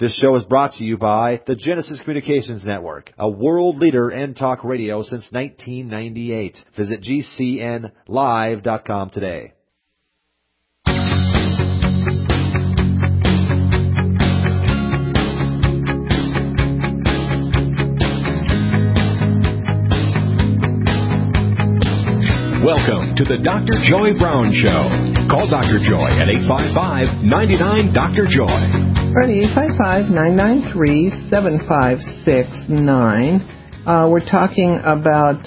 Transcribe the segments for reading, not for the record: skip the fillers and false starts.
This show is brought to you by the Genesis Communications Network, a world leader in talk radio since 1998. Visit GCNlive.com today. Welcome to the Dr. Joy Brown Show. Call Dr. Joy at 855-99-DR-JOY. Or 855-993-7569. We're talking about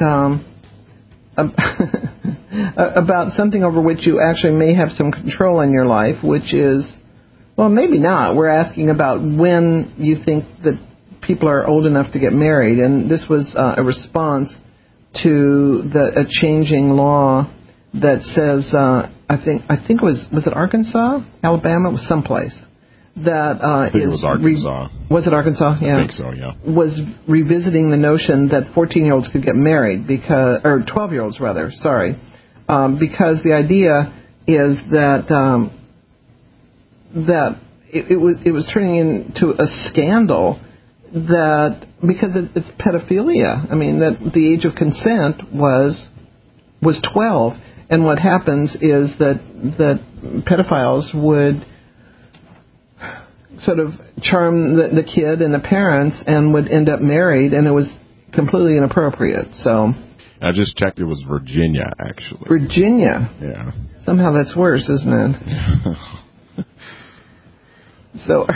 about something over which you actually may have some control in your life, which is, well, maybe not. We're asking about when you think that people are old enough to get married, and this was a response to a changing law that says, I think it was it Arkansas, Alabama, it was someplace. That I think it was Arkansas. Was it Arkansas? Yeah. I think so, yeah. Was revisiting the notion that 14-year-olds could get married, or 12-year-olds rather, because the idea is that it was turning into a scandal that because it's pedophilia. I mean, that the age of consent was 12, and what happens is that pedophiles would sort of charm the kid and the parents and would end up married, and it was completely inappropriate. So I just checked. It was Virginia, actually. Virginia? Yeah. Somehow that's worse, isn't it? So,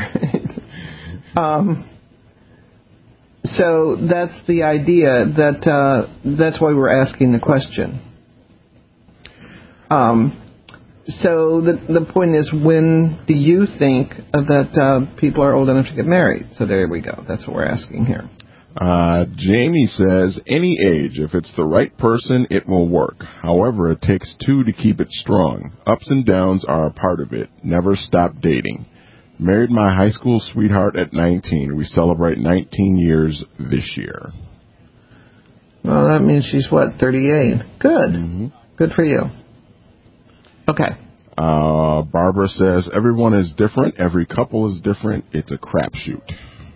so that's the idea. That's why we're asking the question. So the point is, when do you think that people are old enough to get married? So there we go. That's what we're asking here. Jamie says, any age. If it's the right person, it will work. However, it takes two to keep it strong. Ups and downs are a part of it. Never stop dating. Married my high school sweetheart at 19. We celebrate 19 years this year. Well, that means she's, 38? Good. Mm-hmm. Good for you. Okay. Barbara says, everyone is different. Every couple is different. It's a crapshoot.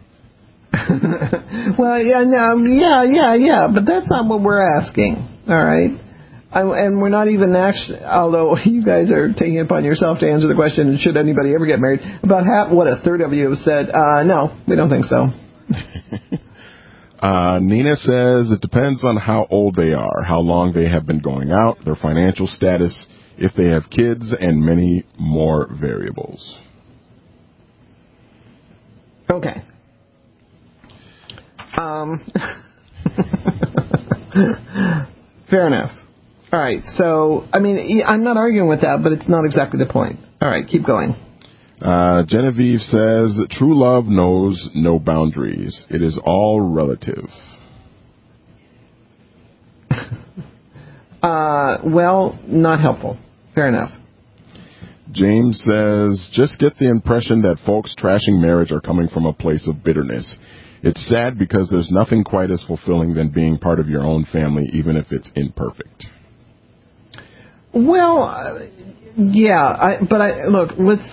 Well, yeah. But that's not what we're asking. All right. And we're not even actually, although you guys are taking it upon yourself to answer the question, should anybody ever get married? About a third of you have said, no, we don't think so. Nina says, it depends on how old they are, how long they have been going out, their financial status, if they have kids, and many more variables. Okay. Fair enough. All right. So, I mean, I'm not arguing with that, but it's not exactly the point. All right. Keep going. Genevieve says, true love knows no boundaries. It is all relative. Well, not helpful. Fair enough. James says, just get the impression that folks trashing marriage are coming from a place of bitterness. It's sad because there's nothing quite as fulfilling than being part of your own family, even if it's imperfect. Well, yeah, look,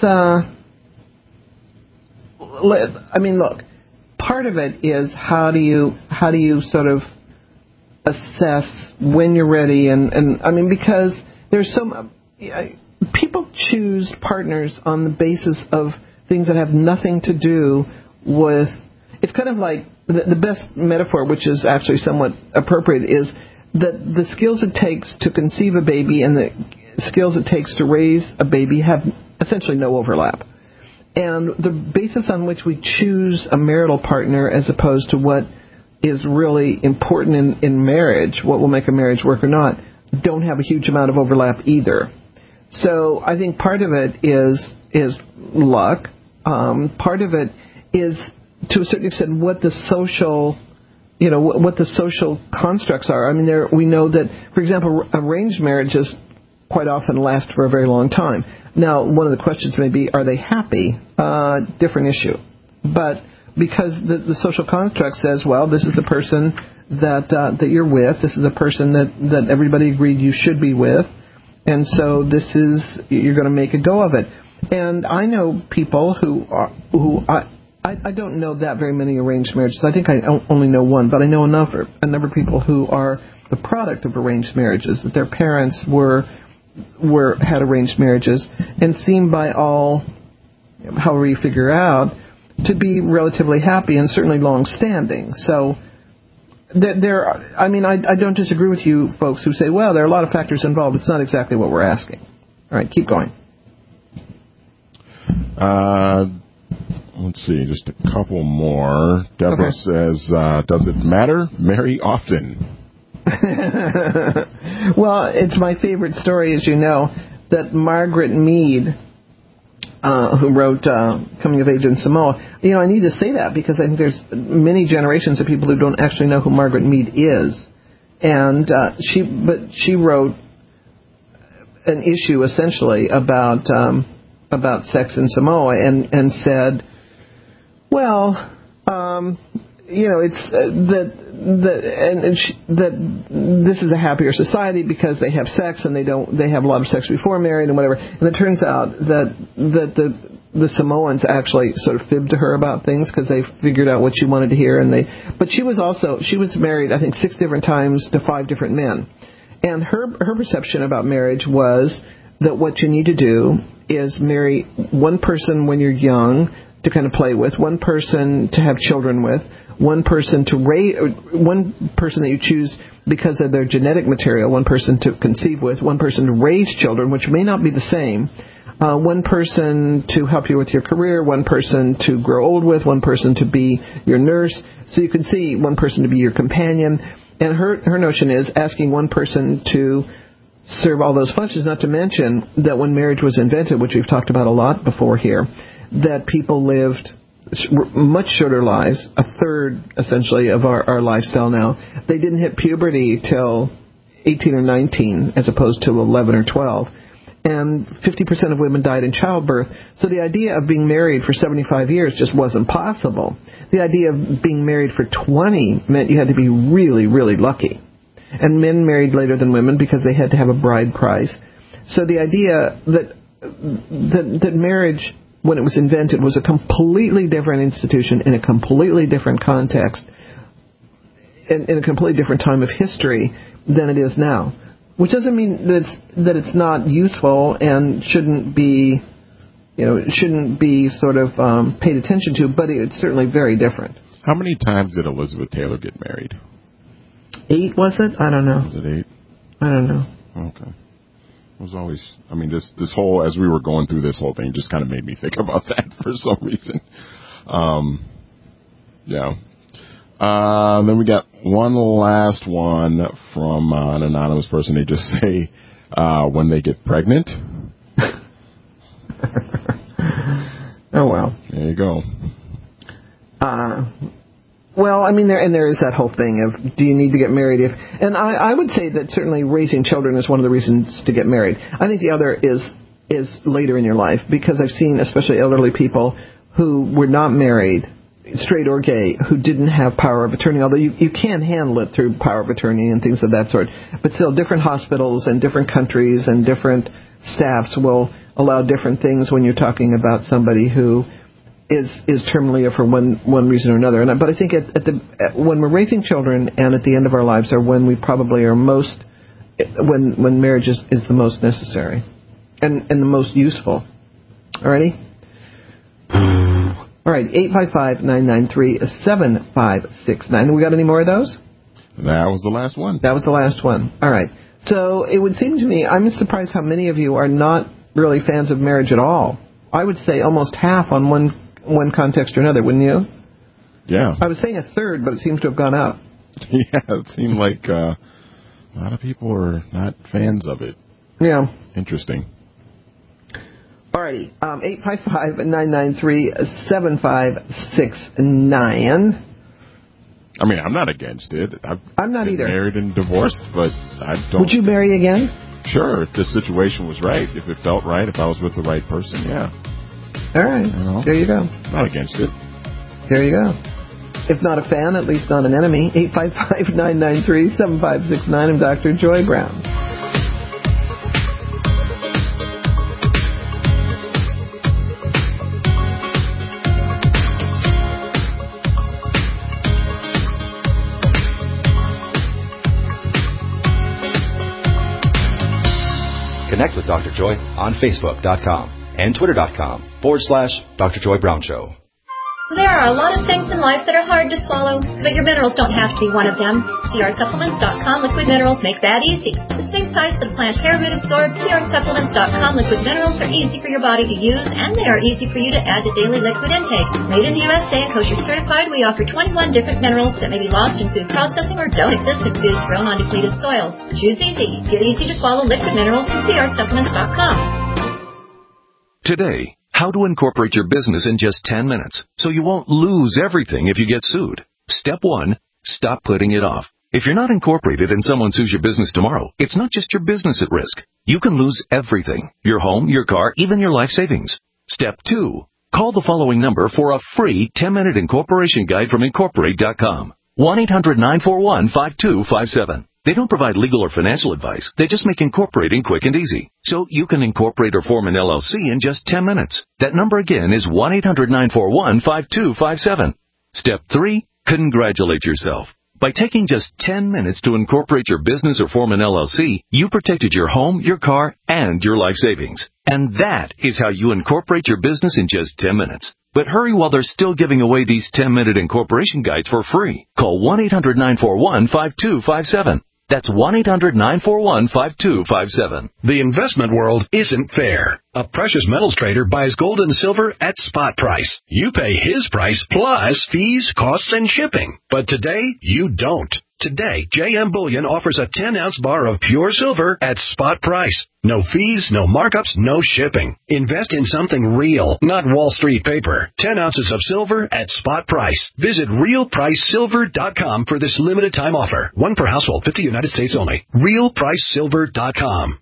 look, part of it is how do you sort of assess when you're ready, and I mean, because there's people choose partners on the basis of things that have nothing to do with, it's kind of like the best metaphor, which is actually somewhat appropriate, is that the skills it takes to conceive a baby and the skills it takes to raise a baby have essentially no overlap. And the basis on which we choose a marital partner as opposed to what is really important in marriage, what will make a marriage work or not, don't have a huge amount of overlap either. So I think part of it is luck. Part of it is, to a certain extent, what the social constructs are. I mean, we know that, for example, arranged marriages quite often last for a very long time. Now, one of the questions may be, are they happy? Different issue. But because the social construct says, well, this is the person that you're with, this is the person that everybody agreed you should be with, and so you're going to make a go of it. And I know people who I don't know that very many arranged marriages. I think I only know one, but I know a number of people who are the product of arranged marriages, that their parents had arranged marriages and seem by all, however you figure out, to be relatively happy and certainly long-standing. So I don't disagree with you folks who say, well, there are a lot of factors involved. It's not exactly what we're asking. All right, keep going. Let's see, just a couple more. Deborah says, does it matter? Marry often. Well, it's my favorite story, as you know, that Margaret Mead, who wrote Coming of Age in Samoa. I need to say that because I think there's many generations of people who don't actually know who Margaret Mead is. And she wrote an issue essentially about sex in Samoa and said, well, it's that this is a happier society because they have sex and they have a lot of sex before married and whatever. And it turns out that the Samoans actually sort of fibbed to her about things because they figured out what she wanted to hear. But she was married, I think, 6 different times to 5 different men. And her perception about marriage was that what you need to do is marry one person when you're young to kind of play with, one person to have children with, one person that you choose because of their genetic material, one person to conceive with, one person to raise children, which may not be the same, one person to help you with your career, one person to grow old with, one person to be your nurse. So you can see one person to be your companion. And her notion is asking one person to serve all those functions, not to mention that when marriage was invented, which we've talked about a lot before here, that people lived much shorter lives, a third, essentially, of our lifestyle now. They didn't hit puberty till 18 or 19, as opposed to 11 or 12. And 50% of women died in childbirth. So the idea of being married for 75 years just wasn't possible. The idea of being married for 20 meant you had to be really, really lucky. And men married later than women because they had to have a bride price. So the idea that marriage, when it was invented, was a completely different institution in a completely different context, in a completely different time of history than it is now. Which doesn't mean that it's not useful and shouldn't be sort of paid attention to, but it's certainly very different. How many times did Elizabeth Taylor get married? 8, was it? I don't know. Was it 8? I don't know. Okay. It was always, this whole, as we were going through this whole thing, just kind of made me think about that for some reason. Yeah. Then we got one last one from an anonymous person. They just say, when they get pregnant. Oh, well. There you go. Well, there is that whole thing of, do you need to get married? And I would say that certainly raising children is one of the reasons to get married. I think the other is later in your life, because I've seen especially elderly people who were not married, straight or gay, who didn't have power of attorney, although you can handle it through power of attorney and things of that sort. But still, different hospitals and different countries and different staffs will allow different things when you're talking about somebody who is terminally ill for one reason or another. But I think when we're raising children and at the end of our lives are when we probably are most, when marriage is the most necessary and the most useful. Alrighty? All right, 855-993-7569. We got any more of those? That was the last one. That was the last one. All right. So it would seem to me, I'm surprised how many of you are not really fans of marriage at all. I would say almost half on one context or another, wouldn't you? Yeah. I was saying a third, but it seems to have gone up. Yeah, it seemed like a lot of people are not fans of it. Yeah. Interesting. Alrighty, 855-993-7569. I'm not against it. I'm not either. Married and divorced, but I don't. Would you marry again? Sure, if the situation was right, if it felt right, if I was with the right person, yeah. All right, there you go. Not against it. There you go. If not a fan, at least not an enemy. 855-993-7569. I'm Dr. Joy Brown. Connect with Dr. Joy on Facebook.com and Twitter.com/Dr. Joy Brown Show. There are a lot of things in life that are hard to swallow, but your minerals don't have to be one of them. CRSupplements.com liquid minerals make that easy. The same size that a plant hair root absorbs, CRSupplements.com liquid minerals are easy for your body to use, and they are easy for you to add to daily liquid intake. Made in the USA and kosher certified, we offer 21 different minerals that may be lost in food processing or don't exist in foods grown on depleted soils. Choose easy. Get easy to swallow liquid minerals from CRSupplements.com. Today, how to incorporate your business in just 10 minutes so you won't lose everything if you get sued. Step 1, stop putting it off. If you're not incorporated and someone sues your business tomorrow, it's not just your business at risk. You can lose everything: your home, your car, even your life savings. Step 2, call the following number for a free 10-minute incorporation guide from Incorporate.com. 1-800-941-5257. They don't provide legal or financial advice. They just make incorporating quick and easy. So you can incorporate or form an LLC in just 10 minutes. That number again is 1-800-941-5257. Step 3, congratulate yourself. By taking just 10 minutes to incorporate your business or form an LLC, you protected your home, your car, and your life savings. And that is how you incorporate your business in just 10 minutes. But hurry while they're still giving away these 10-minute incorporation guides for free. Call 1-800-941-5257. That's 1-800-941-5257. The investment world isn't fair. A precious metals trader buys gold and silver at spot price. You pay his price plus fees, costs, and shipping. But today, you don't. Today, JM Bullion offers a 10-ounce bar of pure silver at spot price. No fees, no markups, no shipping. Invest in something real, not Wall Street paper. 10 ounces of silver at spot price. Visit RealPriceSilver.com for this limited time offer. One per household, 50 United States only. RealPriceSilver.com.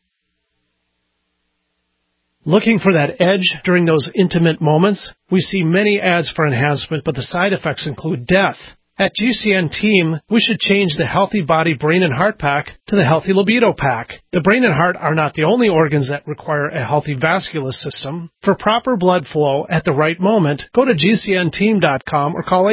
Looking for that edge during those intimate moments? We see many ads for enhancement, but the side effects include death. At GCN Team, we should change the Healthy Body, Brain, and Heart Pack to the Healthy Libido Pack. The brain and heart are not the only organs that require a healthy vascular system. For proper blood flow at the right moment, go to GCNteam.com or call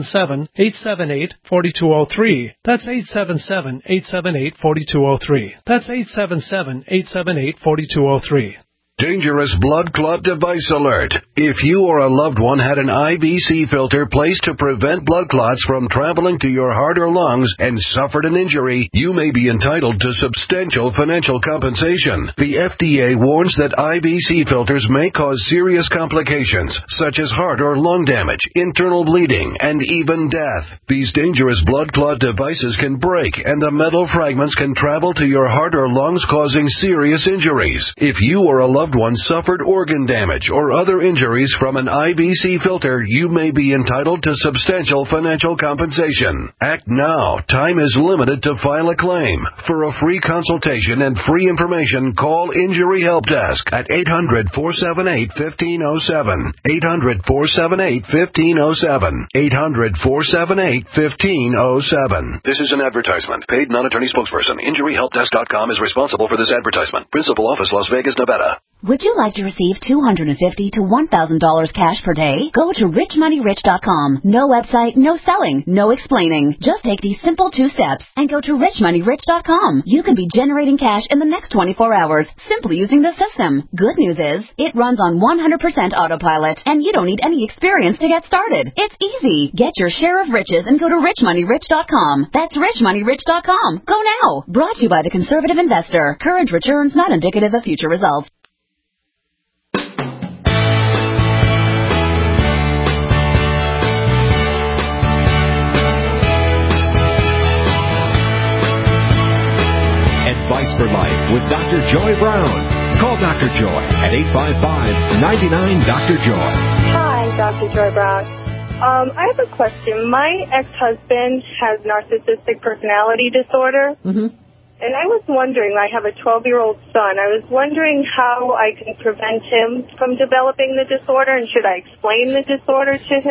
877-878-4203. That's 877-878-4203. That's 877-878-4203. Dangerous blood clot device alert. If you or a loved one had an IVC filter placed to prevent blood clots from traveling to your heart or lungs and suffered an injury, you may be entitled to substantial financial compensation. The FDA warns that IVC filters may cause serious complications, such as heart or lung damage, internal bleeding, and even death. These dangerous blood clot devices can break, and the metal fragments can travel to your heart or lungs, causing serious injuries. If you or a loved one suffered organ damage or other injuries from an IVC filter, you may be entitled to substantial financial compensation. Act now. Time is limited to file a claim. For a free consultation and free information, call Injury Help Desk at 800-478-1507. 800-478-1507. 800-478-1507. This is an advertisement. Paid non-attorney spokesperson. InjuryHelpDesk.com is responsible for this advertisement. Principal office, Las Vegas, Nevada. Would you like to receive $250 to $1,000 cash per day? Go to richmoneyrich.com. No website, no selling, no explaining. Just take these simple 2 steps and go to richmoneyrich.com. You can be generating cash in the next 24 hours simply using the system. Good news is, it runs on 100% autopilot, and you don't need any experience to get started. It's easy. Get your share of riches and go to richmoneyrich.com. That's richmoneyrich.com. Go now. Brought to you by the Conservative Investor. Current returns not indicative of future results. Advice for Life with Dr. Joy Brown. Call Dr. Joy at 855-99-DR-JOY. Hi, Dr. Joy Brown. I have a question. My ex-husband has narcissistic personality disorder. Mm-hmm. And I was wondering, I have a 12-year-old son. I was wondering how I can prevent him from developing the disorder, and should I explain the disorder to him?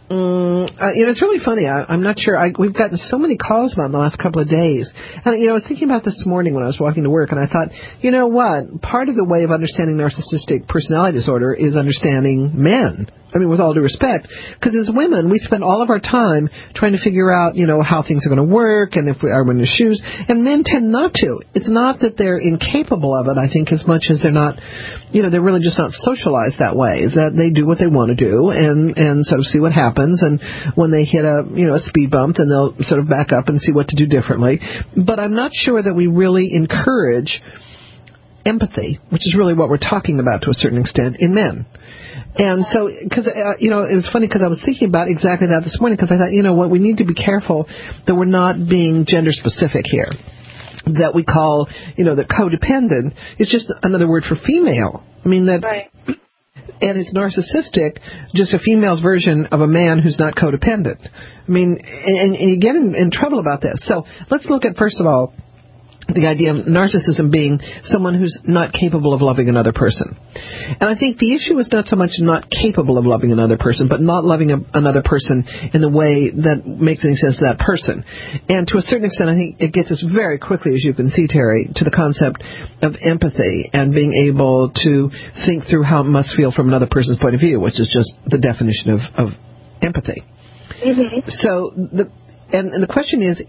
It's really funny. I'm not sure. We've gotten so many calls about it in the last couple of days. And, I was thinking about this morning when I was walking to work, and I thought, you know what? Part of the way of understanding narcissistic personality disorder is understanding men. I mean, with all due respect, because as women, we spend all of our time trying to figure out, how things are going to work and if we are in the shoes. And men tend not to. It's not that they're incapable of it, I think, as much as they're not, they're really just not socialized that way, that they do what they want to do and sort of see what happens. And when they hit a speed bump, then they'll sort of back up and see what to do differently. But I'm not sure that we really encourage empathy, which is really what we're talking about to a certain extent in men. And so, because, it was funny because I was thinking about exactly that this morning because I thought, what, we need to be careful that we're not being gender specific here. That we call, the codependent is just another word for female. I mean, that. Right. And it's narcissistic, just a female's version of a man who's not codependent. I mean, and you get in trouble about this. So let's look at, first of all, the idea of narcissism being someone who's not capable of loving another person. And I think the issue is not so much not capable of loving another person, but not loving another person in the way that makes any sense to that person. And to a certain extent, I think it gets us very quickly, as you can see, Terry, to the concept of empathy and being able to think through how it must feel from another person's point of view, which is just the definition of empathy. Mm-hmm. So, the question is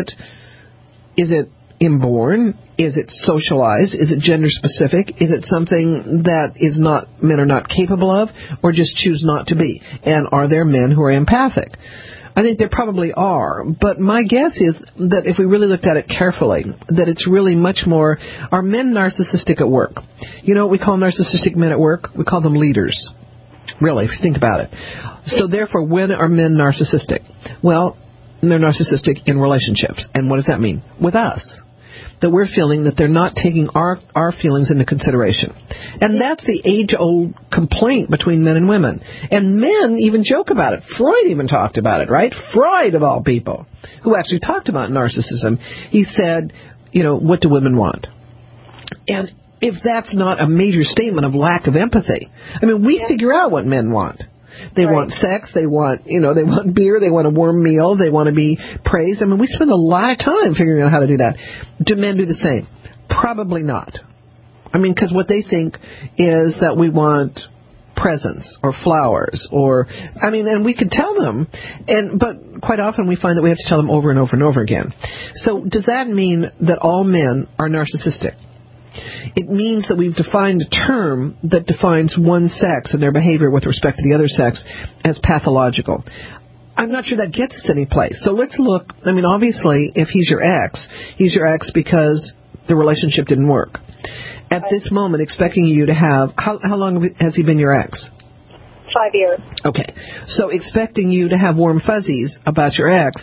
it inborn? Is it socialized? Is it gender specific? Is it something that men are not capable of, or just choose not to be? And are there men who are empathic? I think there probably are, but my guess is that if we really looked at it carefully, that it's really much more, are men narcissistic at work? You know what we call narcissistic men at work? We call them leaders. Really, if you think about it. So therefore, when are men narcissistic? Well, they're narcissistic in relationships. And what does that mean? With us. That we're feeling that they're not taking our feelings into consideration. And that's the age-old complaint between men and women. And men even joke about it. Freud even talked about it, right? Freud, of all people, who actually talked about narcissism. He said, what do women want? And if that's not a major statement of lack of empathy, I mean, we figure out what men want. They want sex, they want beer, they want a warm meal, they want to be praised. I mean, we spend a lot of time figuring out how to do that. Do men do the same? Probably not. I mean, because what they think is that we want presents or flowers and we could tell them, but quite often we find that we have to tell them over and over and over again. So does that mean that all men are narcissistic? It means that we've defined a term that defines one sex and their behavior with respect to the other sex as pathological. I'm not sure that gets us any place. So let's look. I mean, obviously, if he's your ex because the relationship didn't work. At this moment, expecting you to have, how long has he been your ex? 5 years. Okay. So expecting you to have warm fuzzies about your ex,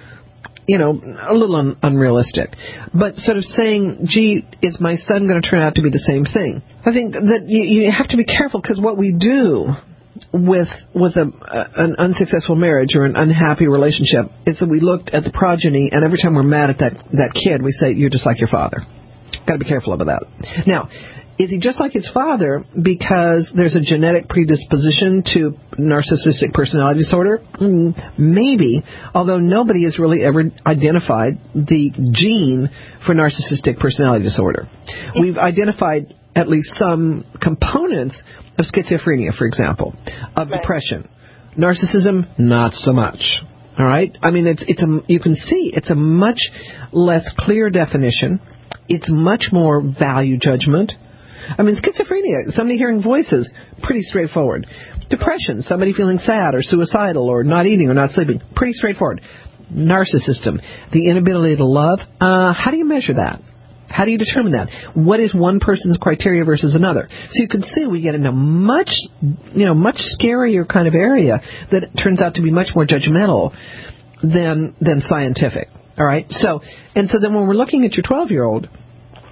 a little unrealistic. But sort of saying, gee, is my son going to turn out to be the same thing? I think that you have to be careful, because what we do with an unsuccessful marriage or an unhappy relationship is that we looked at the progeny, and every time we're mad at that kid, we say, you're just like your father. Got to be careful about that. Now, is he just like his father because there's a genetic predisposition to narcissistic personality disorder? Maybe, although nobody has really ever identified the gene for narcissistic personality disorder. We've identified at least some components of schizophrenia, for example, of depression. Narcissism, not so much. All right? I mean, you can see it's a much less clear definition. It's much more value judgment. I mean, schizophrenia, somebody hearing voices, pretty straightforward. Depression, somebody feeling sad or suicidal or not eating or not sleeping, pretty straightforward. Narcissism, the inability to love, how do you measure that? How do you determine that? What is one person's criteria versus another? So you can see we get into much scarier kind of area that turns out to be much more judgmental than scientific. All right. So then when we're looking at your 12-year-old,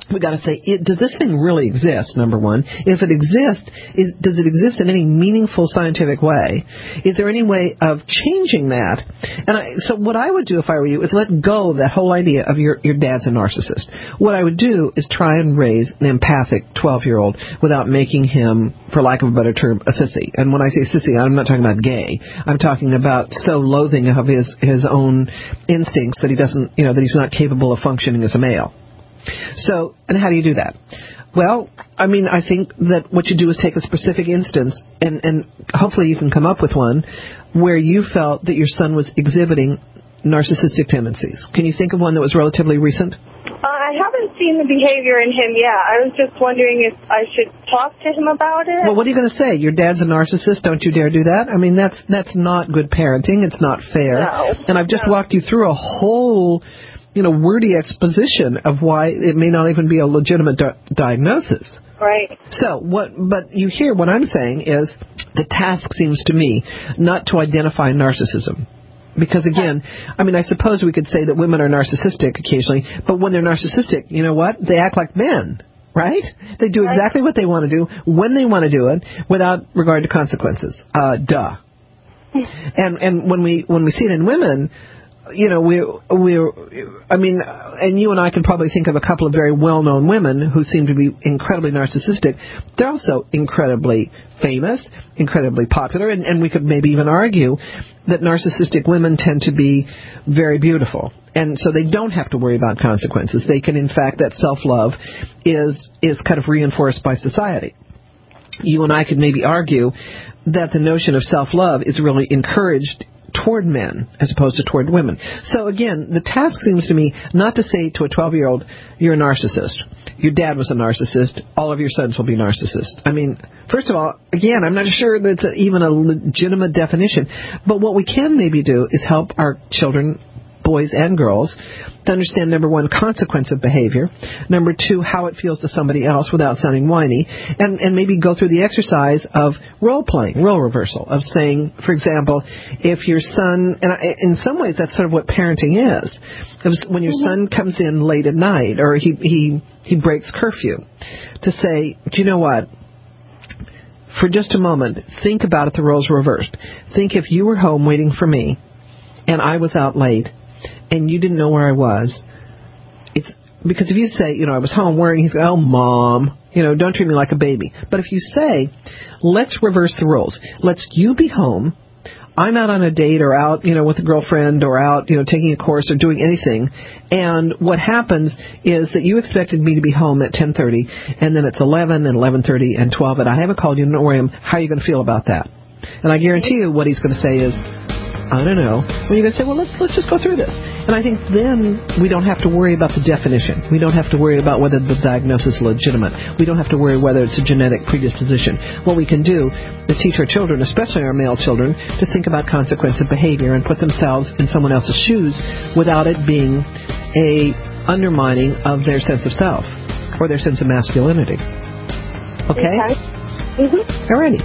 we got to say, does this thing really exist, number one? If it exists, does it exist in any meaningful scientific way? Is there any way of changing that? And so what I would do if I were you is let go of that whole idea of your dad's a narcissist. What I would do is try and raise an empathic 12-year-old without making him, for lack of a better term, a sissy. And when I say sissy, I'm not talking about gay. I'm talking about so loathing of his own instincts that he doesn't, that he's not capable of functioning as a male. So, and how do you do that? Well, I think that what you do is take a specific instance, and hopefully you can come up with one where you felt that your son was exhibiting narcissistic tendencies. Can you think of one that was relatively recent? I haven't seen the behavior in him yet. I was just wondering if I should talk to him about it. Well, what are you going to say? Your dad's a narcissist? Don't you dare do that? That's not good parenting. It's not fair. No. And I've just walked you through a whole wordy exposition of why it may not even be a legitimate diagnosis. Right. But you hear what I'm saying is the task seems to me not to identify narcissism. Because again, I suppose we could say that women are narcissistic occasionally, but when they're narcissistic, you know what? They act like men, right? They do exactly what they want to do, when they want to do it, without regard to consequences. Duh. And when we see it in women, and you and I can probably think of a couple of very well-known women who seem to be incredibly narcissistic. They're also incredibly famous, incredibly popular, and we could maybe even argue that narcissistic women tend to be very beautiful. And so they don't have to worry about consequences. They can, in fact, that self-love is kind of reinforced by society. You and I could maybe argue that the notion of self-love is really encouraged toward men as opposed to toward women. So again, the task seems to me not to say to a 12-year-old, you're a narcissist. Your dad was a narcissist. All of your sons will be narcissists. First of all, again, I'm not sure that's even a legitimate definition. But what we can maybe do is help our children, boys and girls, to understand, number one, consequence of behavior, number two, how it feels to somebody else without sounding whiny, and maybe go through the exercise of role-playing, role reversal, of saying, for example, if your son, and in some ways that's sort of what parenting is, when your son comes in late at night or he breaks curfew, to say, do you know what? For just a moment, think about it, the roles reversed. Think if you were home waiting for me and I was out late, and you didn't know where I was, it's because if you say, I was home worrying, he's going, oh, Mom, don't treat me like a baby. But if you say, let's reverse the roles. Let's you be home. I'm out on a date or out, with a girlfriend or out, taking a course or doing anything. And what happens is that you expected me to be home at 10:30, and then it's 11 and 11:30 and 12, and I haven't called you, don't worry, how are you going to feel about that? And I guarantee you what he's going to say is, I don't know. Well, you're going to say, well, let's just go through this. And I think then we don't have to worry about the definition. We don't have to worry about whether the diagnosis is legitimate. We don't have to worry whether it's a genetic predisposition. What we can do is teach our children, especially our male children, to think about consequence of behavior and put themselves in someone else's shoes without it being a undermining of their sense of self or their sense of masculinity. Okay? Mm-hmm. All righty.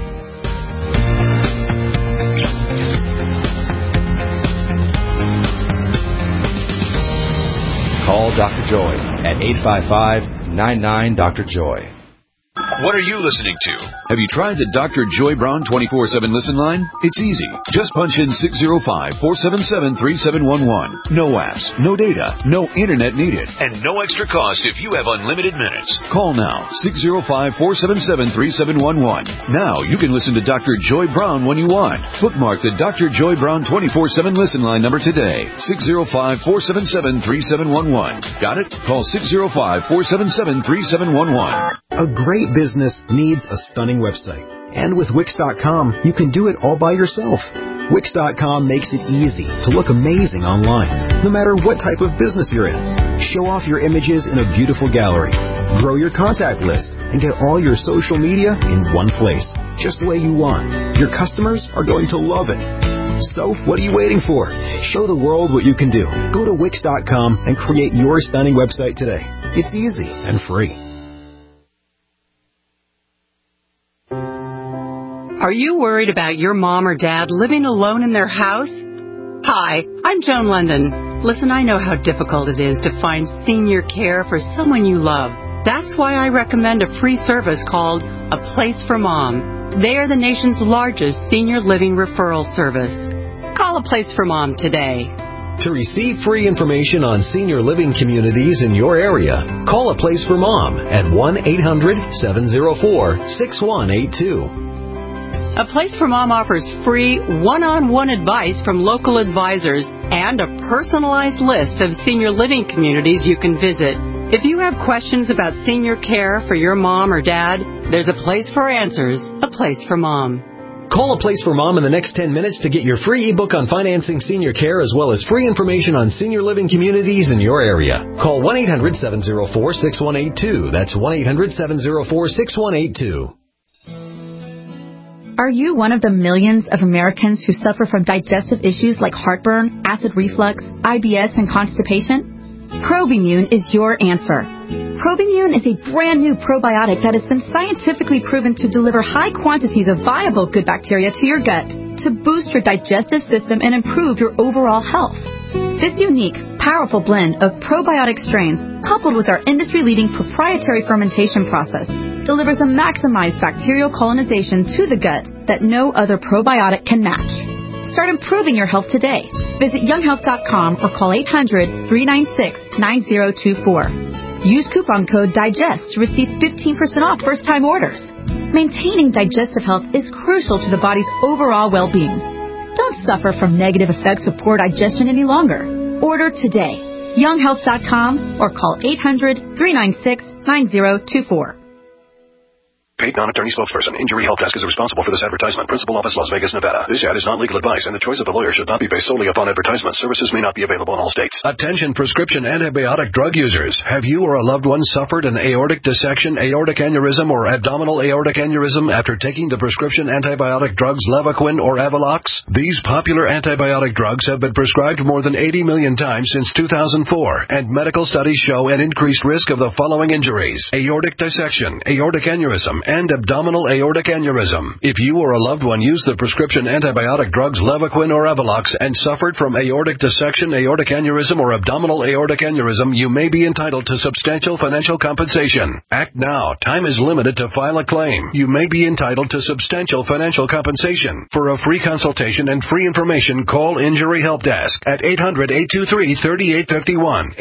Call Dr. Joy at 855-99-DR-JOY. What are you listening to? Have you tried the Dr. Joy Brown 24/7 listen line? It's easy. Just punch in 605-477-3711. No apps, no data, no internet needed, and no extra cost if you have unlimited minutes. Call now, 605-477-3711. Now you can listen to Dr. Joy Brown when you want. Bookmark the Dr. Joy Brown 24/7 listen line number today, 605-477-3711. Got it? Call 605-477-3711. A great business needs a stunning website. And with Wix.com, you can do it all by yourself. Wix.com makes it easy to look amazing online, no matter what type of business you're in. Show off your images in a beautiful gallery. Grow your contact list and get all your social media in one place, just the way you want. Your customers are going to love it. So, what are you waiting for? Show the world what you can do. Go to Wix.com and create your stunning website today. It's easy and free. Are you worried about your mom or dad living alone in their house? Hi, I'm Joan London. Listen, I know how difficult it is to find senior care for someone you love. That's why I recommend a free service called A Place for Mom. They are the nation's largest senior living referral service. Call A Place for Mom today. To receive free information on senior living communities in your area, call A Place for Mom at 1-800-704-6182. A Place for Mom offers free one-on-one advice from local advisors and a personalized list of senior living communities you can visit. If you have questions about senior care for your mom or dad, there's a place for answers, A Place for Mom. Call A Place for Mom in the next 10 minutes to get your free ebook on financing senior care as well as free information on senior living communities in your area. Call 1-800-704-6182. That's 1-800-704-6182. Are you one of the millions of Americans who suffer from digestive issues like heartburn, acid reflux, IBS, and constipation? Probimune is your answer. Probimune is a brand new probiotic that has been scientifically proven to deliver high quantities of viable good bacteria to your gut to boost your digestive system and improve your overall health. This unique, powerful blend of probiotic strains, coupled with our industry-leading proprietary fermentation process, delivers a maximized bacterial colonization to the gut that no other probiotic can match. Start improving your health today. Visit younghealth.com or call 800-396-9024. Use coupon code DIGEST to receive 15% off first-time orders. Maintaining digestive health is crucial to the body's overall well-being. Don't suffer from negative effects of poor digestion any longer. Order today. younghealth.com or call 800-396-9024. Paid non-attorney spokesperson. Injury Help Desk is responsible for this advertisement. Principal office, Las Vegas, Nevada. This ad is not legal advice, and the choice of the lawyer should not be based solely upon advertisement. Services may not be available in all states. Attention prescription antibiotic drug users. Have you or a loved one suffered an aortic dissection, aortic aneurysm, or abdominal aortic aneurysm after taking the prescription antibiotic drugs Levaquin or Avelox? These popular antibiotic drugs have been prescribed more than 80 million times since 2004, and medical studies show an increased risk of the following injuries: aortic dissection, aortic aneurysm, and abdominal aortic aneurysm. If you or a loved one used the prescription antibiotic drugs Levaquin or Avelox and suffered from aortic dissection, aortic aneurysm, or abdominal aortic aneurysm, you may be entitled to substantial financial compensation. Act now. Time is limited to file a claim. You may be entitled to substantial financial compensation. For a free consultation and free information, call Injury Help Desk at 800-823-3851.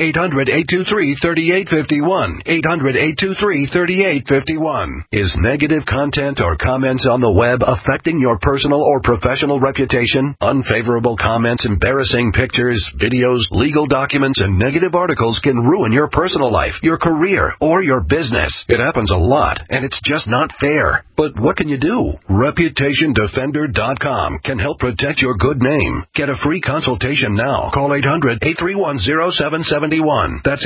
800-823-3851. 800-823-3851. Is negative content or comments on the web affecting your personal or professional reputation? Unfavorable comments, embarrassing pictures, videos, legal documents, and negative articles can ruin your personal life, your career, or your business. It happens a lot, and it's just not fair. But what can you do? ReputationDefender.com can help protect your good name. Get a free consultation now. Call 800-831-0771. That's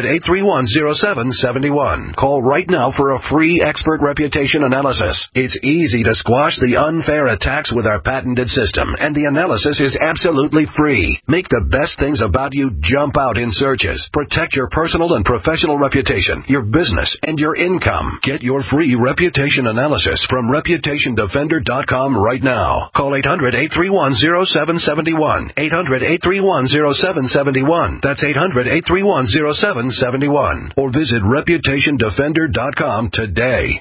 800-831-0771. Call right now for a free expert reputation analysis. It's easy to squash the unfair attacks with our patented system, and the analysis is absolutely free. Make the best things about you jump out in searches. Protect your personal and professional reputation, your business, and your income. Get your free reputation analysis from ReputationDefender.com right now. Call 800-831-0771. 800-831-0771. That's 800-831-0771. Or visit ReputationDefender.com today.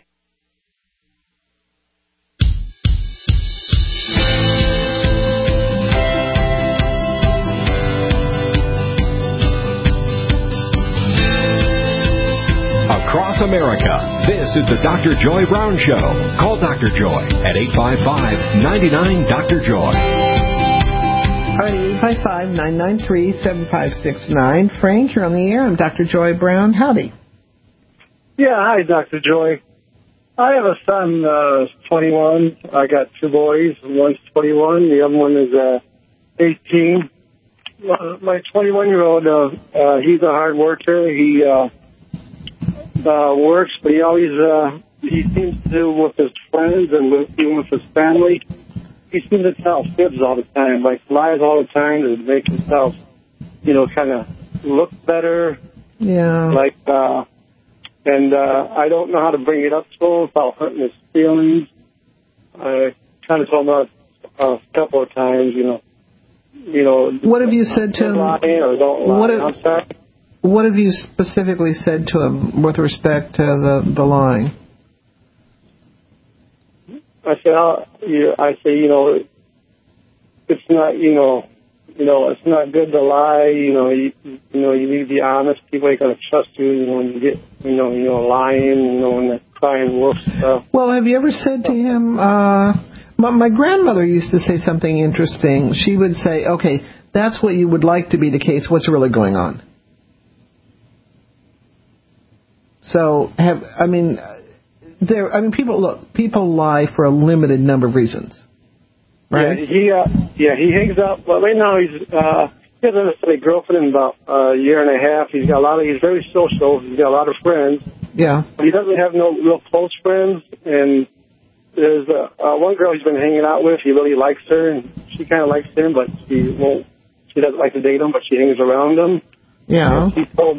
Across America, this is the Dr. Joy Brown Show. Call Dr. Joy at 855-99-DR-JOY. All right, 855-993-7569. Frank, you're on the air. I'm Dr. Joy Brown. Howdy. Yeah, hi, Dr. Joy. I have a son, 21. I got two boys. One's 21. The other one is 18. My 21-year-old, he's a hard worker. He works, but he always he seems to do with his friends and even with his family. He seems to tell fibs all the time, like lies all the time to make himself, kind of look better. Yeah. Like, and I don't know how to bring it up to him without hurting his feelings. I kind of told him a couple of times, What have you said to him? Lie or don't lie. What have you specifically said to him with respect to the lying? I say, it's not, it's not good to lie. You need to be honest. People ain't gonna trust you. When you get, lying. When the crying wolf stuff. Well, have you ever said to him? My grandmother used to say something interesting. She would say, "Okay, that's what you would like to be the case. What's really going on?" So, people lie for a limited number of reasons, right? Yeah, he hangs out. Well, right now he hasn't necessarily a girlfriend in about a year and a half. He's very social. He's got a lot of friends. Yeah. But he doesn't have no real close friends. And there's one girl he's been hanging out with. He really likes her, and she kind of likes him, but she doesn't like to date him, but she hangs around him. Yeah. And she told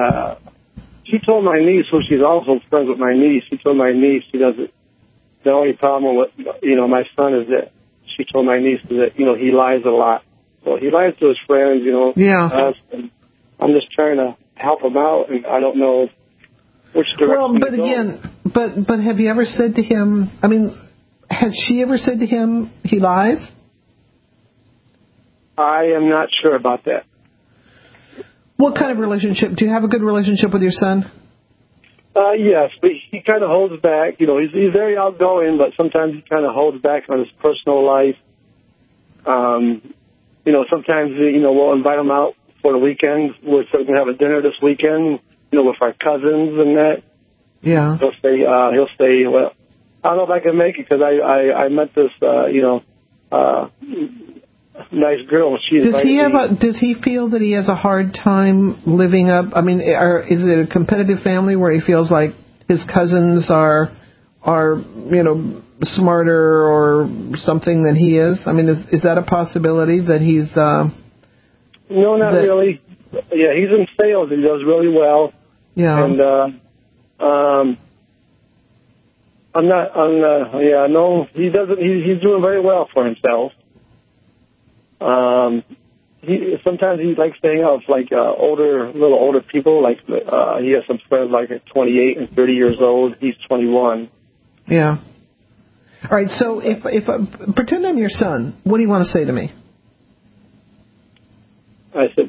my niece, who she's also friends with my niece, she told my niece the only problem with, my son is that she told my niece that, he lies a lot. So he lies to his friends, Yeah. And I'm just trying to help him out, and I don't know which direction. Well, but again, but have you ever said to him, has she ever said to him he lies? I am not sure about that. What kind of relationship? Do you have a good relationship with your son? Yes, but he kind of holds back. He's very outgoing, but sometimes he kind of holds back on his personal life. Sometimes, we'll invite him out for the weekend. We're going to have a dinner this weekend, with our cousins and that. Yeah. He'll say, well, I don't know if I can make it because I met this, nice girl. Does he feel that he has a hard time living up? Is it a competitive family where he feels like his cousins are smarter or something than he is? Is that a possibility that he's? No, not really. Yeah, he's in sales. He does really well. Yeah. And no, he doesn't. He's doing very well for himself. Sometimes he likes to hang out with little older people. Like he has some friends like at 28 and 30 years old. He's 21. Yeah. All right. So if pretend I'm your son, what do you want to say to me? I said,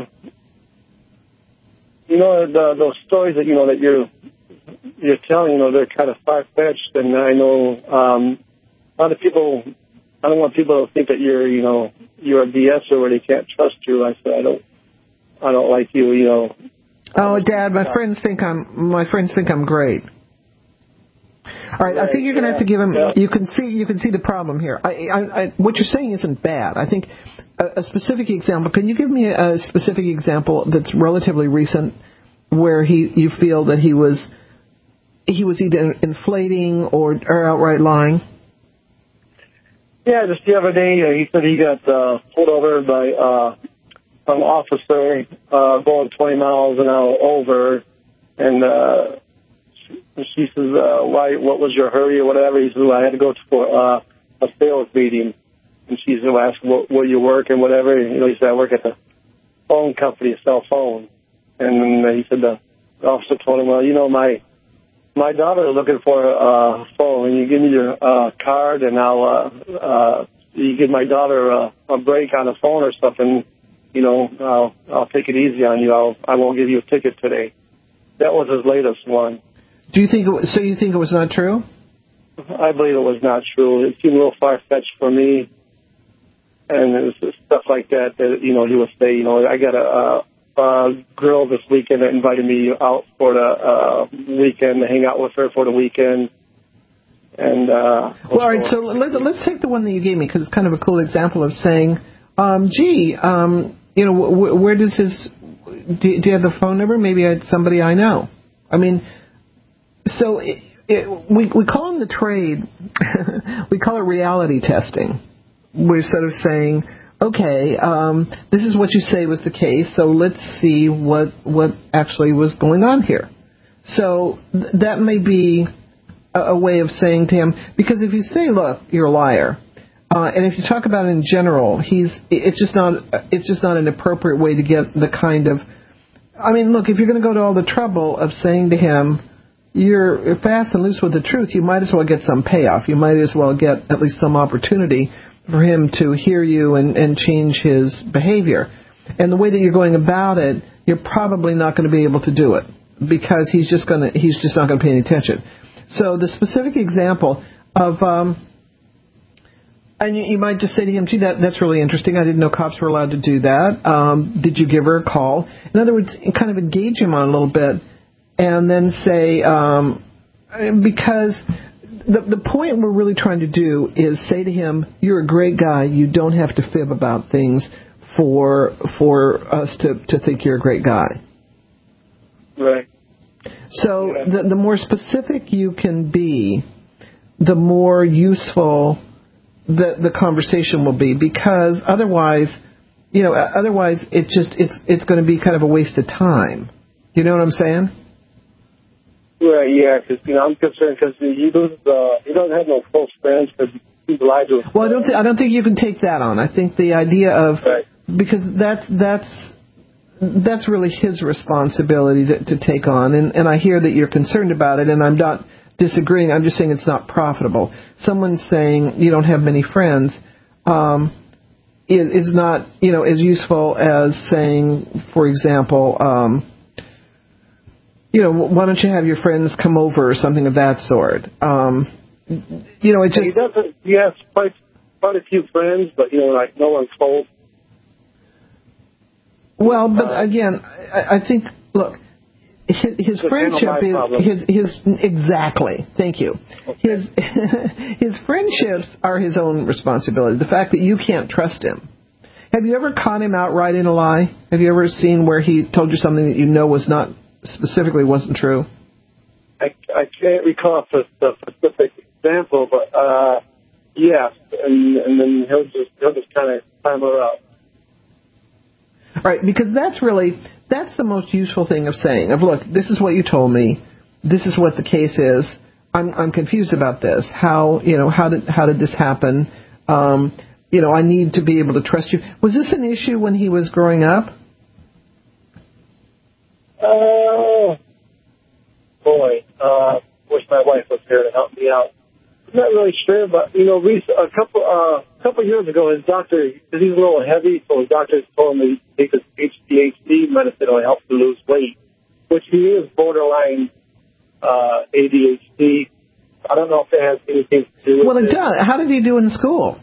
those stories that that you're telling, they're kind of far-fetched, and I know a lot of people. I don't want people to think that you're a BSer where they can't trust you. I said, I don't like you, Oh, Dad, my friends think I'm great. All right, I think you're going to have to give him. Yeah. You can see the problem here. What you're saying isn't bad. I think a specific example. Can you give me a specific example that's relatively recent where you feel that he was either inflating or outright lying? Yeah, just the other day, he said he got pulled over by an officer going 20 miles an hour over, and she says, "Why? What was your hurry or whatever?" He said, "Well, I had to go to a sales meeting," and she said, "Ask where you work and whatever." He said, "I work at the phone company, a cell phone," and then he said the officer told him, "Well, my daughter is looking for a phone, and you give me your card, and you give my daughter a break on the phone or something, I'll take it easy on you. I won't give you a ticket today." That was his latest one. Do you think it was not true? I believe it was not true. It seemed a little far-fetched for me, and it was stuff like that he would say, I got a girl this weekend that invited me out for the weekend to hang out with her for the weekend. And well, all right. So let's take the one that you gave me because it's kind of a cool example of saying, where does his? Do you have the phone number? Maybe it's somebody I know. So we call in the trade, we call it reality testing. We're sort of saying, okay, this is what you say was the case, so let's see what actually was going on here. So that may be a way of saying to him, because if you say, look, you're a liar, and if you talk about it in general, it's just not an appropriate way to get the kind of I mean, look, if you're going to go to all the trouble of saying to him, you're fast and loose with the truth, you might as well get some payoff. You might as well get at least some opportunity for him to hear you and change his behavior. And the way that you're going about it, you're probably not going to be able to do it because he's just not going to pay any attention. So the specific example of, and you might just say to him, gee, that's really interesting. I didn't know cops were allowed to do that. Did you give her a call? In other words, kind of engage him on a little bit and then say, because the point we're really trying to do is say to him, you're a great guy. You don't have to fib about things for us to think you're a great guy. Right. So the more specific you can be, the more useful the conversation will be, because otherwise it's going to be kind of a waste of time. You know what I'm saying? Right. Yeah. Because I'm concerned because you don't have no close friends because people lie to us. Well, I don't think you can take that on. I think the idea of because that's really his responsibility to take on, and I hear that you're concerned about it, and I'm not disagreeing. I'm just saying it's not profitable. Someone saying you don't have many friends is not, as useful as saying, for example, why don't you have your friends come over or something of that sort. It just... He doesn't. He has quite a few friends, but like no one's close. Well, but again, I think, look, his friendship is exactly. Thank you. Okay. His friendships are his own responsibility. The fact that you can't trust him. Have you ever caught him outright in a lie? Have you ever seen where he told you something that was not specifically wasn't true? I can't recall the specific example, but yes, and then he'll just kind of time her out. Right, because that's the most useful thing of saying, look, this is what you told me, this is what the case is, I'm confused about this, how did this happen, I need to be able to trust you. Was this an issue when he was growing up? Oh, boy, wish my wife was here to help me out. I'm not really sure, but, a couple years ago, his doctor, because he's a little heavy, so his doctor told him to take this HDHD medicine will help him lose weight, which he is borderline ADHD. I don't know if it has anything to do with it. Well, it does. How did he do in school?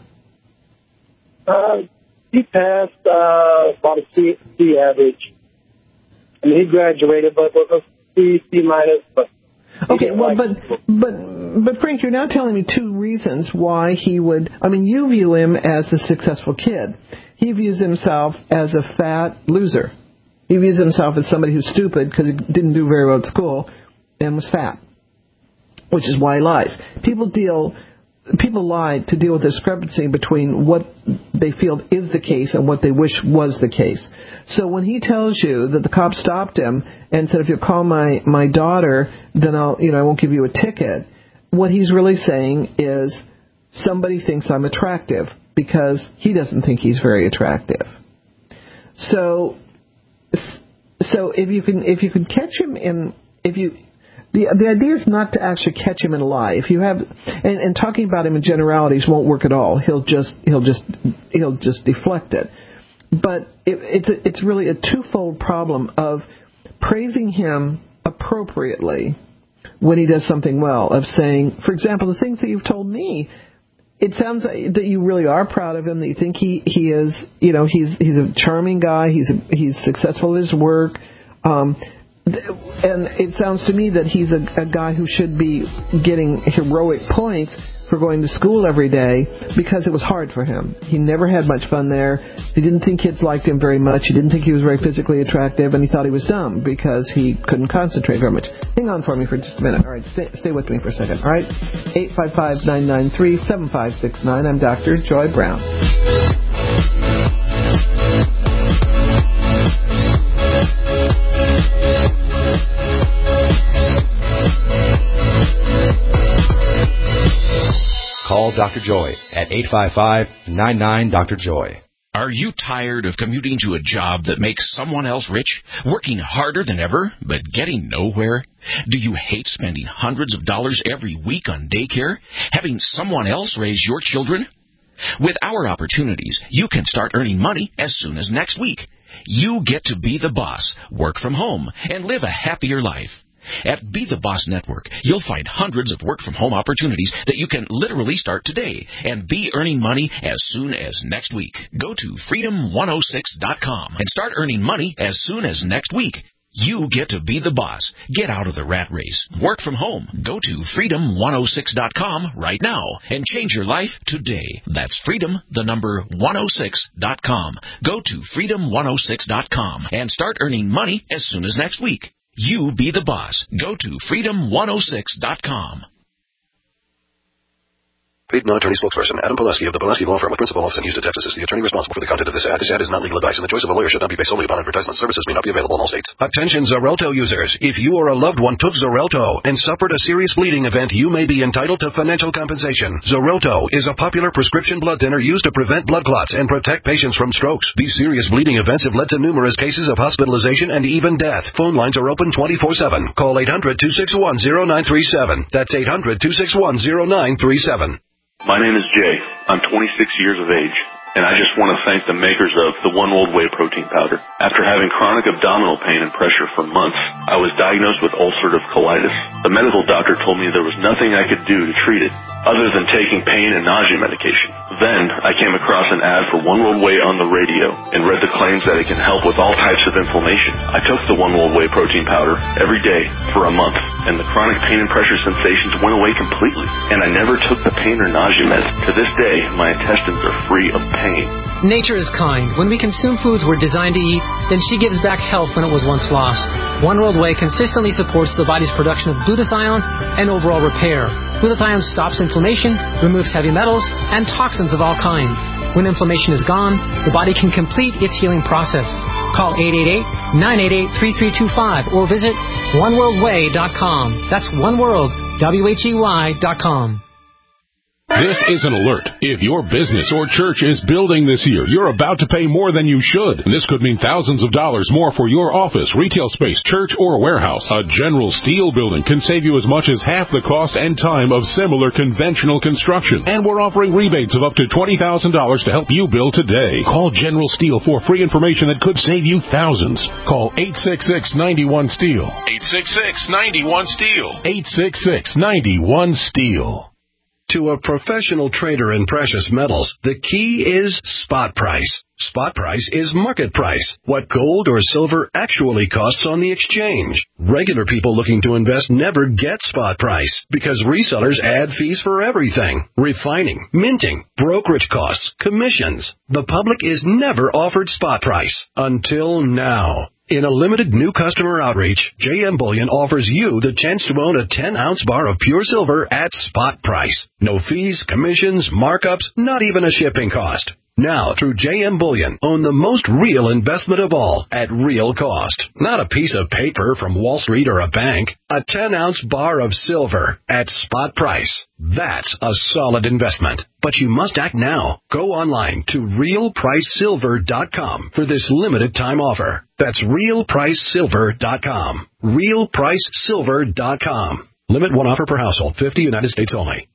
He passed about a C average. I mean, he graduated, but with a C minus, but... Okay, well, but Frank, you're now telling me two reasons why he would... I mean, you view him as a successful kid. He views himself as a fat loser. He views himself as somebody who's stupid because he didn't do very well at school and was fat, which is why he lies. People lie to deal with the discrepancy between what they feel is the case and what they wish was the case. So when he tells you that the cop stopped him and said, if you call my daughter, then I won't give you a ticket, what he's really saying is somebody thinks I'm attractive because he doesn't think he's very attractive. So if you can catch him the idea is not to actually catch him in a lie. If you have, and talking about him in generalities won't work at all. He'll just deflect it. But it's really a twofold problem of praising him appropriately when he does something well. Of saying, for example, the things that you've told me, it sounds like that you really are proud of him. That you think he is, he's a charming guy. He's successful at his work. And it sounds to me that he's a guy who should be getting heroic points for going to school every day because it was hard for him. He never had much fun there. He didn't think kids liked him very much. He didn't think he was very physically attractive, and he thought he was dumb because he couldn't concentrate very much. Hang on for me for just a minute. All right, stay with me for a second. All right, 855-993-7569. I'm Dr. Joy Brown. Call Dr. Joy at 855-99-DR-JOY. Are you tired of commuting to a job that makes someone else rich, working harder than ever, but getting nowhere? Do you hate spending hundreds of dollars every week on daycare, having someone else raise your children? With our opportunities, you can start earning money as soon as next week. You get to be the boss, work from home, and live a happier life. At Be the Boss Network, you'll find hundreds of work-from-home opportunities that you can literally start today and be earning money as soon as next week. Go to freedom106.com and start earning money as soon as next week. You get to be the boss. Get out of the rat race. Work from home. Go to freedom106.com right now and change your life today. That's freedom106.com. Go to freedom106.com and start earning money as soon as next week. You be the boss. Go to freedom106.com. Paid non-attorney spokesperson Adam Pileski of the Pileski Law Firm with principal office in Houston, Texas is the attorney responsible for the content of this ad. This ad is not legal advice, and the choice of a lawyer should not be based solely upon advertisement. Services may not be available in all states. Attention Xarelto users. If you or a loved one took Xarelto and suffered a serious bleeding event, you may be entitled to financial compensation. Xarelto is a popular prescription blood thinner used to prevent blood clots and protect patients from strokes. These serious bleeding events have led to numerous cases of hospitalization and even death. Phone lines are open 24/7. Call 800-261-0937. That's 800-261-0937. My name is Jay. I'm 26 years of age, and I just want to thank the makers of the One World Whey protein powder. After having chronic abdominal pain and pressure for months, I was diagnosed with ulcerative colitis. The medical doctor told me there was nothing I could do to treat it other than taking pain and nausea medication. Then I came across an ad for One World Whey on the radio and read the claims that it can help with all types of inflammation. I took the One World Whey protein powder every day for a month, and the chronic pain and pressure sensations went away completely. And I never took the pain or nausea meds. To this day, my intestines are free of pain. Nature is kind. When we consume foods we're designed to eat, then she gives back health when it was once lost. One World Whey consistently supports the body's production of glutathione and overall repair. Glutathione stops inflammation, removes heavy metals, and toxins of all kinds. When inflammation is gone, the body can complete its healing process. Call 888-988-3325 or visit oneworldwhey.com. That's oneworld.com. This is an alert. If your business or church is building this year, you're about to pay more than you should. This could mean thousands of dollars more for your office, retail space, church, or warehouse. A General Steel building can save you as much as half the cost and time of similar conventional construction. And we're offering rebates of up to $20,000 to help you build today. Call General Steel for free information that could save you thousands. Call 866-91-STEEL. 866-91-STEEL. 866-91-STEEL. To a professional trader in precious metals, the key is spot price. Spot price is market price, what gold or silver actually costs on the exchange. Regular people looking to invest never get spot price because resellers add fees for everything. Refining, minting, brokerage costs, commissions. The public is never offered spot price until now. In a limited new customer outreach, JM Bullion offers you the chance to own a 10-ounce bar of pure silver at spot price. No fees, commissions, markups, not even a shipping cost. Now, through JM Bullion, own the most real investment of all at real cost. Not a piece of paper from Wall Street or a bank. A 10-ounce bar of silver at spot price. That's a solid investment. But you must act now. Go online to realpricesilver.com for this limited time offer. That's realpricesilver.com. realpricesilver.com. Limit one offer per household. 50 United States only.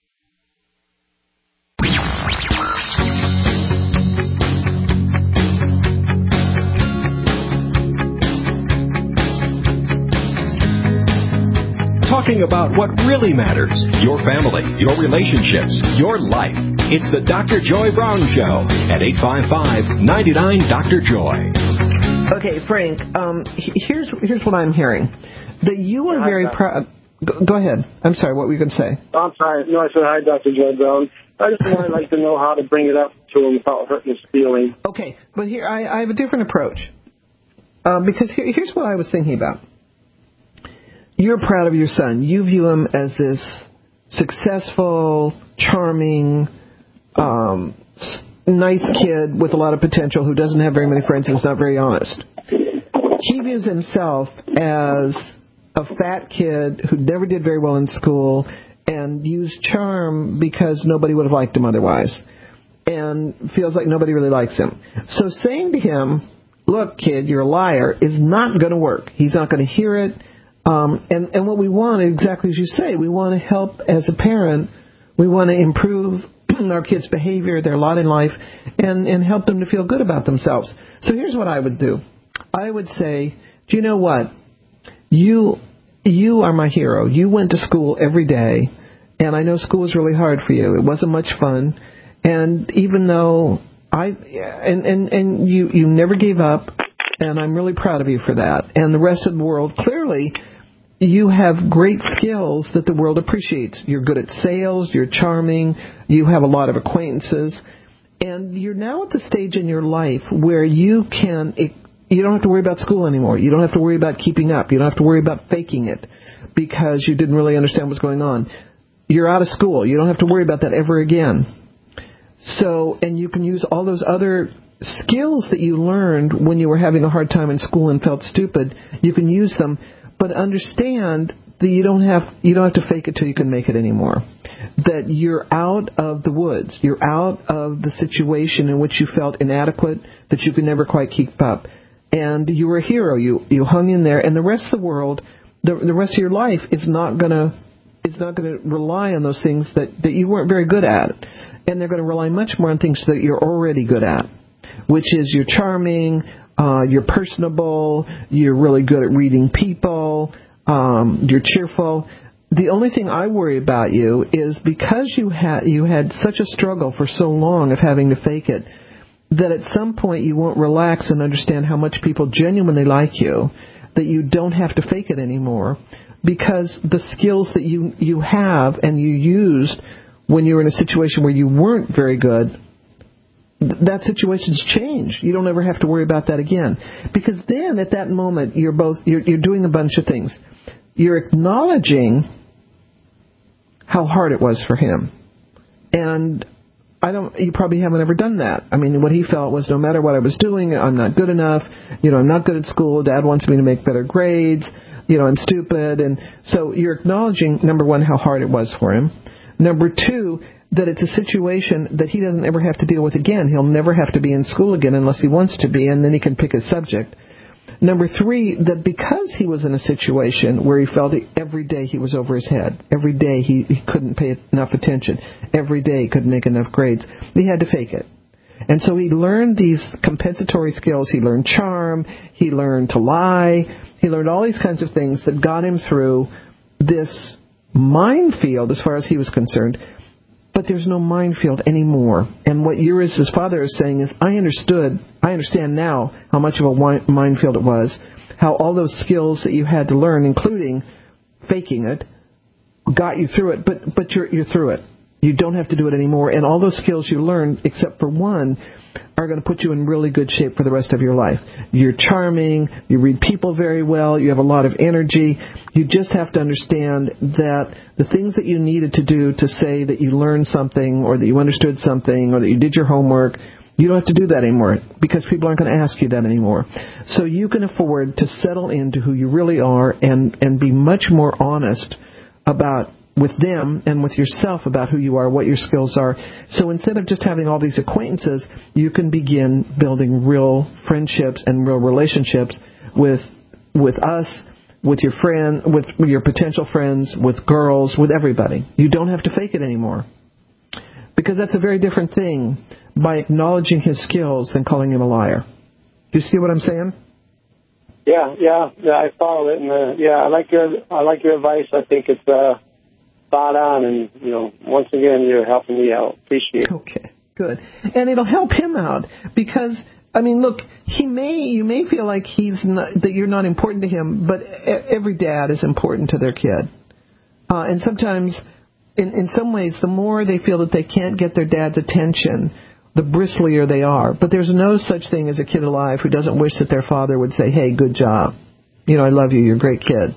Talking about what really matters, your family, your relationships, your life. It's the Dr. Joy Brown Show at 855-99-DR-JOY. Okay, Frank, here's what I'm hearing. That you are very proud. Go ahead. I'm sorry, what were you going to say? I'm sorry. No, I said hi, Dr. Joy Brown. I just would like to know how to bring it up to him without hurting his feelings. Okay, but here I have a different approach. Because here's what I was thinking about. You're proud of your son. You view him as this successful, charming, nice kid with a lot of potential who doesn't have very many friends and is not very honest. He views himself as a fat kid who never did very well in school and used charm because nobody would have liked him otherwise. And and feels like nobody really likes him. So saying to him, look, kid, you're a liar, is not going to work. He's not going to hear it. And what we want, exactly as you say, we want to help as a parent. We want to improve our kids' behavior, their lot in life, and help them to feel good about themselves. So here's what I would do. I would say, do you know what? You are my hero. You went to school every day, and I know school was really hard for you. It wasn't much fun. And even though you never gave up, and I'm really proud of you for that. And the rest of the world, clearly, you have great skills that the world appreciates. You're good at sales, you're charming, you have a lot of acquaintances, and you're now at the stage in your life where you don't have to worry about school anymore. You don't have to worry about keeping up. You don't have to worry about faking it because you didn't really understand what's going on. You're out of school. You don't have to worry about that ever again. So, and you can use all those other skills that you learned when you were having a hard time in school and felt stupid. You can use them, but understand that you don't have to fake it till you can make it anymore. That you're out of the woods. You're out of the situation in which you felt inadequate, that you could never quite keep up. And you were a hero. You hung in there, and the rest of the world, the rest of your life is not going to rely on those things that you weren't very good at. And they're going to rely much more on things that you're already good at, which is you're charming, you're personable, you're really good at reading people, you're cheerful. The only thing I worry about you is because you had such a struggle for so long of having to fake it, that at some point you won't relax and understand how much people genuinely like you, that you don't have to fake it anymore, because the skills that you have and you used when you were in a situation where you weren't very good, that situation's changed. You don't ever have to worry about that again. Because then at that moment, you're doing a bunch of things. You're acknowledging how hard it was for him. And you probably haven't ever done that. I mean, what he felt was, no matter what I was doing, I'm not good enough. I'm not good at school. Dad wants me to make better grades. I'm stupid. And so you're acknowledging, number one, how hard it was for him. Number two, that it's a situation that he doesn't ever have to deal with again. He'll never have to be in school again unless he wants to be, and then he can pick his subject. Number three, that because he was in a situation where he felt every day he was over his head, every day he couldn't pay enough attention, every day he couldn't make enough grades, he had to fake it. And so he learned these compensatory skills. He learned charm. He learned to lie. He learned all these kinds of things that got him through this minefield as far as he was concerned. But there's no minefield anymore. And what you as his father is saying is, I understand now how much of a minefield it was, how all those skills that you had to learn, including faking it, got you through it, but you're through it. You don't have to do it anymore. And all those skills you learned, except for one, are going to put you in really good shape for the rest of your life. You're charming. You read people very well. You have a lot of energy. You just have to understand that the things that you needed to do to say that you learned something or that you understood something or that you did your homework, you don't have to do that anymore because people aren't going to ask you that anymore. So you can afford to settle into who you really are and be much more honest with them and with yourself about who you are, what your skills are. So instead of just having all these acquaintances, you can begin building real friendships and real relationships with us, with your friend, with your potential friends, with girls, with everybody. You don't have to fake it anymore. Because that's a very different thing by acknowledging his skills than calling him a liar. Do you see what I'm saying? Yeah, I follow it, and I like your advice. I think it's spot on, and once again, you're helping me out. Appreciate it. Okay, good, and it'll help him out because look, you may feel like that you're not important to him, but every dad is important to their kid, and sometimes, in some ways, the more they feel that they can't get their dad's attention, the bristlier they are. But there's no such thing as a kid alive who doesn't wish that their father would say, "Hey, good job. I love you. You're a great kid."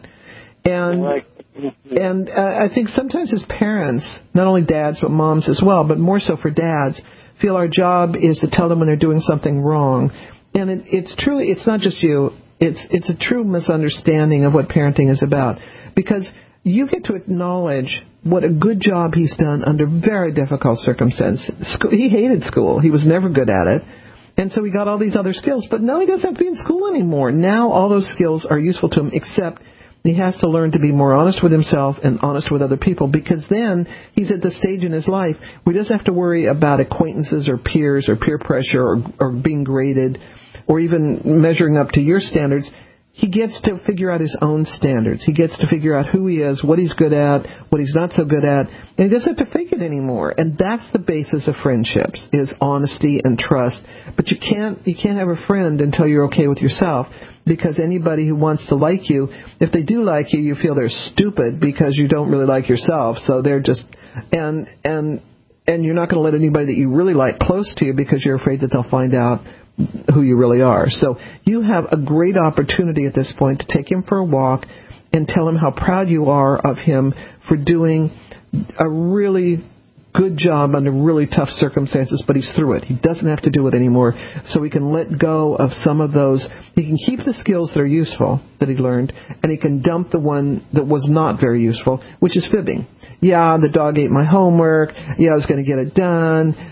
And I think sometimes as parents, not only dads but moms as well, but more so for dads, feel our job is to tell them when they're doing something wrong. And it's not just you. It's a true misunderstanding of what parenting is about. Because you get to acknowledge what a good job he's done under very difficult circumstances. He hated school. He was never good at it. And so he got all these other skills. But now he doesn't have to be in school anymore. Now all those skills are useful to him, except he has to learn to be more honest with himself and honest with other people, because then he's at the stage in his life where he doesn't have to worry about acquaintances or peers or peer pressure or being graded or even measuring up to your standards. He gets to figure out his own standards. He gets to figure out who he is, what he's good at, what he's not so good at, and he doesn't have to fake it anymore. And that's the basis of friendships, is honesty and trust. But you can't have a friend until you're okay with yourself, because anybody who wants to like you, if they do like you, you feel they're stupid because you don't really like yourself. So they're just and you're not going to let anybody that you really like close to you because you're afraid that they'll find out who you really are. So you have a great opportunity at this point to take him for a walk and tell him how proud you are of him for doing a really good job under really tough circumstances, but he's through it. He doesn't have to do it anymore, so he can let go of some of those. He can keep the skills that are useful that he learned, and he can dump the one that was not very useful, which is fibbing. Yeah, the dog ate my homework. Yeah, I was going to get it done.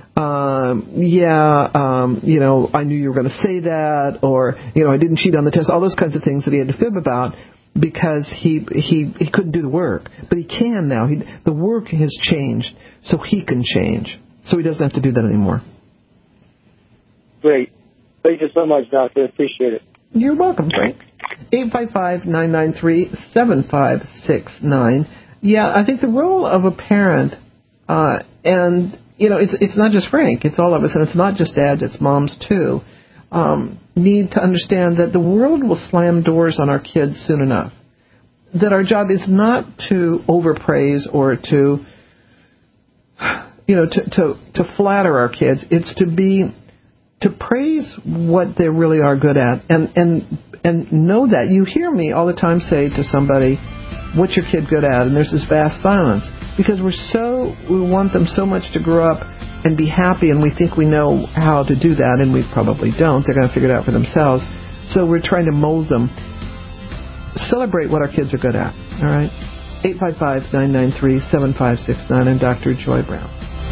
I knew you were going to say that, or, I didn't cheat on the test, all those kinds of things that he had to fib about because he couldn't do the work. But he can now. The work has changed, so he can change. So he doesn't have to do that anymore. Great. Thank you so much, Doctor. Appreciate it. You're welcome, Frank. 855-993-7569. Yeah, I think the role of a parent, it's not just Frank, it's all of us, and it's not just dads, it's moms too, need to understand that the world will slam doors on our kids soon enough. That our job is not to overpraise or to flatter our kids. It's to praise what they really are good at, and know that. You hear me all the time say to somebody, "What's your kid good at?" And there's this vast silence, because we want them so much to grow up and be happy, and we think we know how to do that, and we probably don't. They're going to figure it out for themselves. So we're trying to mold them. Celebrate what our kids are good at, all right? 855-993-7569 and Dr. Joy Brown.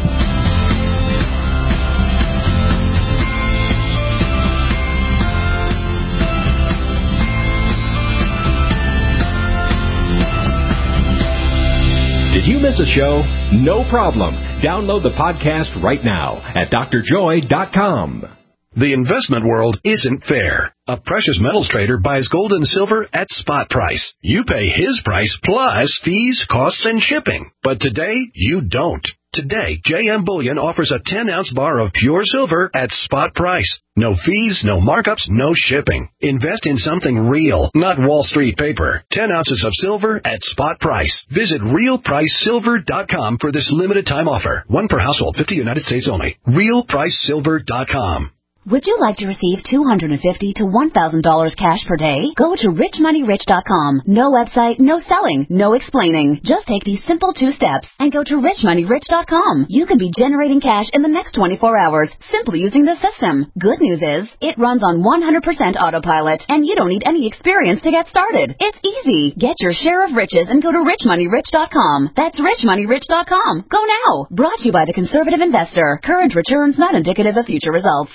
Did you miss a show? No problem. Download the podcast right now at drjoy.com. The investment world isn't fair. A precious metals trader buys gold and silver at spot price. You pay his price plus fees, costs, and shipping. But today, you don't. Today, JM Bullion offers a 10-ounce bar of pure silver at spot price. No fees, no markups, no shipping. Invest in something real, not Wall Street paper. 10 ounces of silver at spot price. Visit realpricesilver.com for this limited time offer. One per household, 50 United States only. realpricesilver.com. Would you like to receive $250 to $1,000 cash per day? Go to richmoneyrich.com. No website, no selling, no explaining. Just take these simple 2 steps and go to richmoneyrich.com. You can be generating cash in the next 24 hours simply using the system. Good news is, it runs on 100% autopilot, and you don't need any experience to get started. It's easy. Get your share of riches and go to richmoneyrich.com. That's richmoneyrich.com. Go now. Brought to you by the Conservative Investor. Current returns not indicative of future results.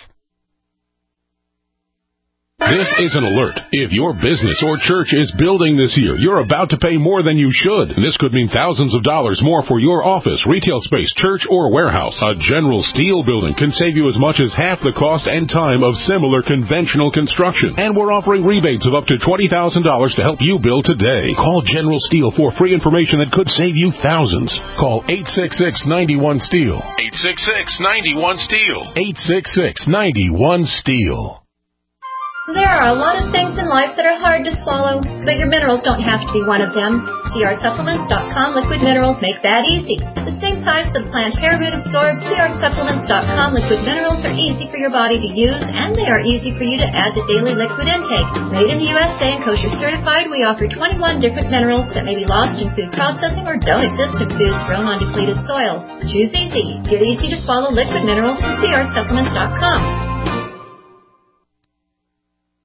This is an alert. If your business or church is building this year, you're about to pay more than you should. This could mean thousands of dollars more for your office, retail space, church, or warehouse. A General Steel building can save you as much as half the cost and time of similar conventional construction. And we're offering rebates of up to $20,000 to help you build today. Call General Steel for free information that could save you thousands. Call 866-91-STEEL. 866-91-STEEL. 866-91-STEEL. There are a lot of things in life that are hard to swallow, but your minerals don't have to be one of them. CRSupplements.com liquid minerals make that easy. The same size that the plant hair root absorbs, CRSupplements.com liquid minerals are easy for your body to use, and they are easy for you to add to daily liquid intake. Made in the USA and kosher certified, we offer 21 different minerals that may be lost in food processing or don't exist in foods grown on depleted soils. Choose easy. Get easy to swallow liquid minerals from CRSupplements.com.